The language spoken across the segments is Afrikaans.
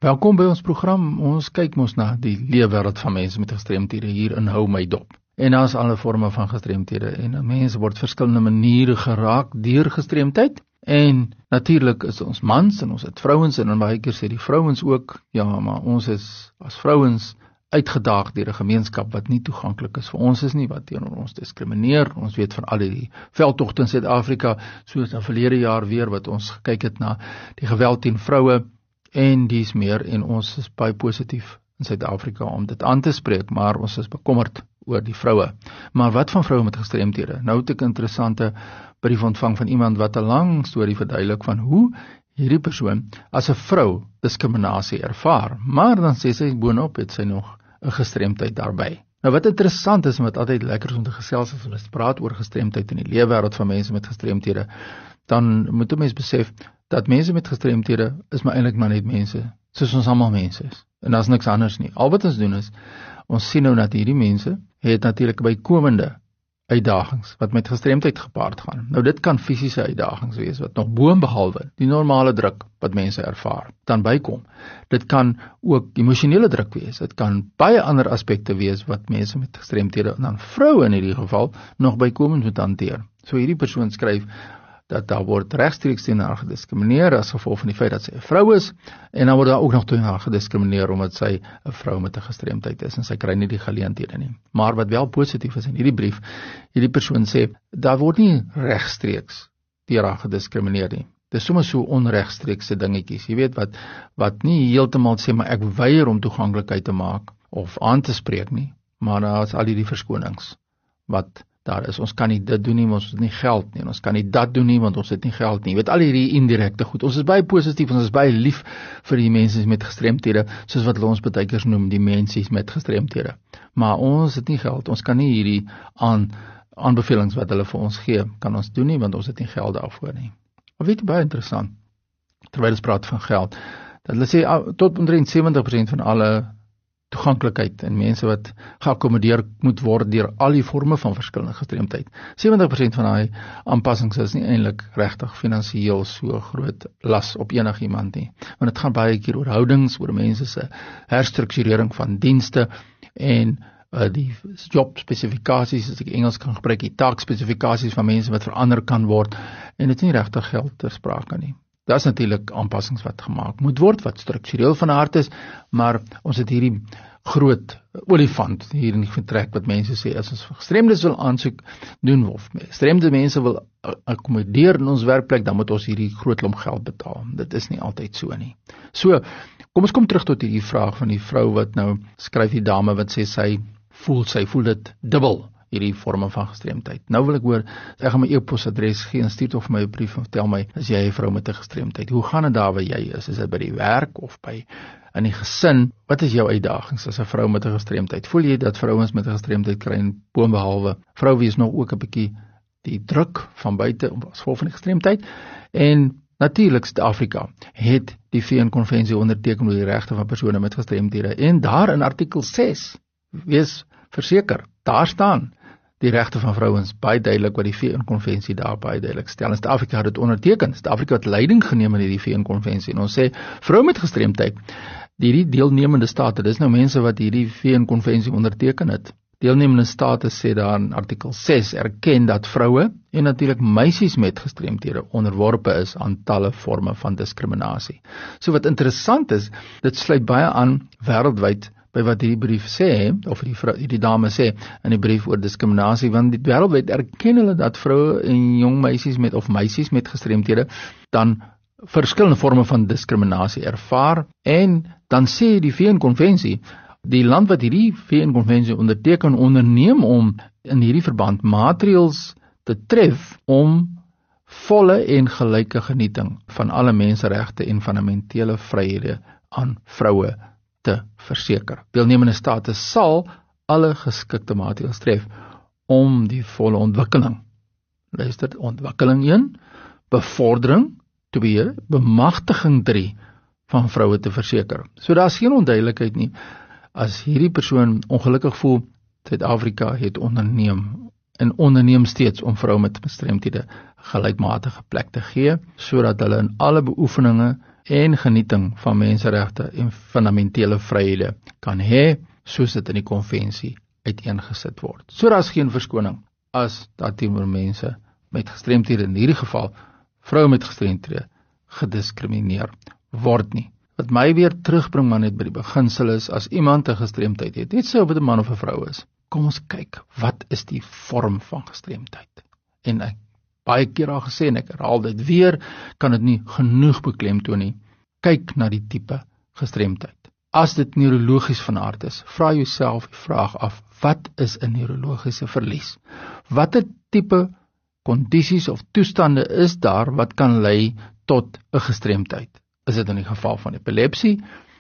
Welkom by ons program. Ons kyk mos na die leefwêreld van mense met gestremthede hier in Hou My Dop. En daar is alle vorme van gestremthede en mense word verskillende maniere geraak deur gestremdheid. En natuurlik is ons mans en ons het vrouens en baie keer sê die vrouens ook, ja, maar ons is as vrouens uitgedaag deur 'n gemeenskap wat nie toeganklik is vir ons is nie, wat teenoor ons diskrimineer. Ons weet van al die veldtogte in Suid-Afrika, soos in verlede jaar weer wat ons gekyk het na die geweld teen vroue en dies meer, en ons is baie positief in Suid-Afrika om dit aan te spreek, maar ons is bekommerd oor die vroue. Maar wat van vroue met gestremthede? Nou het ek 'n interessante brief ontvang van iemand wat 'n lang storie verduidelik van hoe hierdie persoon as 'n vrou diskriminasie ervaar, maar dan sê sy boonop het sy nog 'n gestremdheid daarbey. Nou wat interessant is en wat altyd lekker is om te gesels as ons praat oor gestremdheid in die leefwêreld van mense met gestremthede, dan moet 'n mens besef dat mense met gestremthede is maar eintlik maar net mense, soos ons almal mense is. En daar's niks anders nie. Al wat ons doen is, ons sien nou dat hierdie mense het natuurlik bykomende uitdagings wat met gestremdheid gepaard gaan. Nou dit kan fisiese uitdagings wees wat nog boonbehalwe die normale druk wat mense ervaar dan bykom. Dit kan ook emosionele druk wees. Dit kan baie ander aspekte wees wat mense met gestremthede, dan vroue in hierdie geval, nog bykomend moet hanteer. So hierdie persoon skryf dat daar word regstreeks teen haar gediskrimineer as gevolg van die feit dat sy 'n vrou is, en dan word daar ook nog teen haar gediskrimineer omdat sy 'n vrou met 'n gestremdheid is en sy kry nie die geleenthede nie. Maar wat wel positief is in hierdie brief, hierdie persoon sê, daar word nie regstreeks teen haar gediskrimineer nie. Dit is sommer so onregstreekse dingetjies, jy weet wat nie heeltemal sê, maar ek weier om toeganklikheid te maak of aan te spreek nie, maar daar is al hierdie verskonings wat daar is. Ons kan nie dit doen nie, want ons het nie geld nie. Ons kan nie dat doen nie, want ons het nie geld nie. Jy weet, al hierdie indirekte goed. Ons is baie positief, ons is baie lief vir die mense met gestremthede, soos wat hulle ons baie keer noem, die mense met gestremthede. Maar ons het nie geld. Ons kan nie hierdie aanbevelings wat hulle vir ons gee, kan ons doen nie, want ons het nie geld daarvoor nie. Maar weet jy, baie interessant, terwyl ons praat van geld, dat hulle sê, tot omtrent 70% van alle toeganklikheid en mense wat geakkommodeer moet word deur al die forme van verskillende gestremdheid. 70% van daai aanpassings is nie eintlik regtig finansiëel so groot las op enigiemand nie. Want dit gaan baie keer oor houdings, oor mense se herstrukturering van dienste en die jobspesifikasies, as ek Engels kan gebruik, die taakspesifikasies van mense wat verander kan word, en dit is nie regtig geld ter sprake nie. Daar is natuurlik aanpassings wat gemaak moet word, wat struktureel van aard is, maar ons het hierdie groot olifant hier in die vertrek wat mense sê, as ons gestremdes wil aansoek doen, of gestremde mense wil akkommodeer in ons werkplek, dan moet ons hierdie groot klomp geld betaal. Dit is nie altyd so nie. So, kom ons kom terug tot hierdie vraag van die vrou wat nou skryf, die dame wat sê sy voel dit dubbel, hierdie vorme van gestremdheid. Nou wil ek hoor, ek gaan my e-posadres gee en stuur tog vir my 'n brief en vertel my, as jy 'n vrou met 'n gestremdheid, hoe gaan dit daar waar jy is? Is dit by die werk of in die gesin? Wat is jou uitdagings as 'n vrou met 'n gestremdheid? Voel jy dat vrouens met 'n gestremdheid kry en boonbehalwe vrou wees nog ook 'n bietjie die druk van buite as gevolg van die gestremdheid? En natuurlik Suid-Afrika het die VN-konvensie onderteken oor die regte van persone met gestremdhede, en daar in artikel 6, wees verseker, daar staan die regte van vrouens baie duidelik wat die VN-konvensie daar baie duidelik stel. En Suid-Afrika het dit onderteken. Suid-Afrika het leiding geneem in die VN-konvensie. En ons sê, vrou met gestremdheid, die deelnemende state, dis nou mense wat hierdie VN-konvensie onderteken het. Deelnemende state sê daar in artikel 6, erken dat vroue en natuurlik meisies met gestremdhede onderworpe is aan talle forme van diskriminasie. So wat interessant is, dit sluit baie aan wêreldwyd by wat hierdie brief sê, of die dame sê in die brief oor diskriminasie, want die wêreldwyd erken hulle dat vroue en jong meisies met gestremdhede dan verskillende forme van diskriminasie ervaar, en dan sê die VN-konvensie, die land wat hierdie VN-konvensie onderteken, onderneem om in hierdie verband maatreëls te tref om volle en gelyke genieting van alle menseregte en fundamentele vryhede aan vroue te verseker. Deelnemende state sal alle geskikte maatreëls tref om die volle ontwikkeling, ontwikkeling 1, bevordering 2, bemagtiging 3 van vroue te verseker. So daar is geen onduidelikheid nie. As hierdie persoon ongelukkig voel, Suid-Afrika het onderneem steeds om vroue met gestremdhede gelykmatige plek te gee, sodat hulle in alle beoefeninge en genieting van menseregte en fundamentele vryhede kan hê, soos dit in die konvensie uiteengesit word. So daar is geen verskoning as daar teenoor mense met gestremthede, in hierdie geval vroue met gestremthede, gediskrimineer word nie. Wat my weer terugbring maar net by die beginsel is, as iemand 'n gestremdheid het, net so of dit 'n man of 'n vrou is, kom ons kyk, wat is die vorm van gestremdheid? En ek baie keer al gesê, en ek herhaal dit weer, kan dit nie genoeg beklemtoon nie, kyk na die tipe gestremdheid. As dit neurologies van aard is, vra jouself die vraag af, wat is 'n neurologiese verlies? Watter tipe kondisies of toestande is daar wat kan lei tot 'n gestremdheid? Is dit in die geval van epilepsie?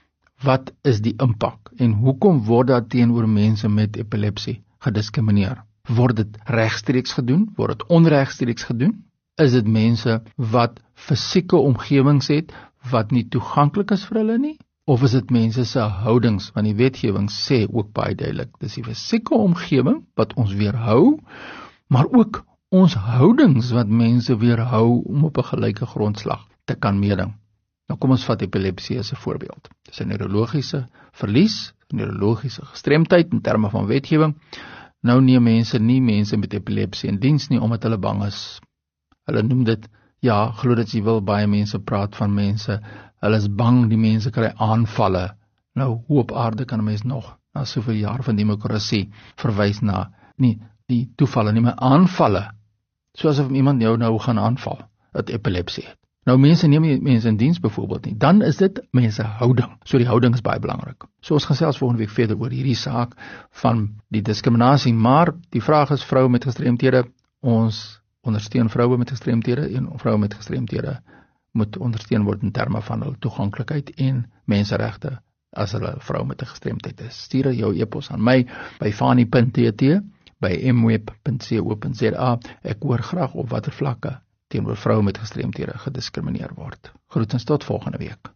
Wat is die impak en hoekom word daar teenoor mense met epilepsie gediskrimineer? Word dit regstreeks gedoen? Word dit onregstreeks gedoen? Is dit mense wat fisieke omgewings het wat nie toeganklik is vir hulle nie? Of is dit mense se houdings, want die wetgewing sê ook baie duidelik, dis die fisieke omgewing wat ons weerhou, maar ook ons houdings wat mense weerhou om op 'n gelyke grondslag te kan meeding. Nou kom ons vat epilepsie as 'n voorbeeld. Dis 'n neurologiese verlies, neurologiese gestremdheid in terme van wetgewing. Nou neem mense nie mense met epilepsie in diens nie, omdat hulle bang is. Hulle noem dit, ja, glo dit jy wil, baie mense praat van mense, hulle is bang, die mense kry aanvalle. Nou, hoe op aarde kan 'n mens nog, na soveel jaar van demokrasie, verwys na, nie die toevalle nie, maar aanvalle, soos of iemand jou nou gaan aanval, dat epilepsie het. Nou mense neem nie mense in diens byvoorbeeld nie, dan is dit mense houding. So die houding is baie belangrik. So ons gesels volgende week verder oor hierdie saak van die diskriminasie, maar die vraag is vroue met gestremthede, ons ondersteun vroue met gestremthede en vroue met gestremthede moet ondersteun word in terme van hul toeganklikheid en menseregte as hulle vrou met 'n gestremdheid is. Stuur jou e-pos aan my by fani.tt by mweb.co.za. Ek hoor graag op watter vlakke teenoor vroue met gestremthede gediskrimineer word. Groetens tot volgende week.